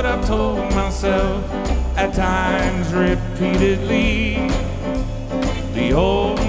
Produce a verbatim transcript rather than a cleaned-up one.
I've told myself at times repeatedly. The old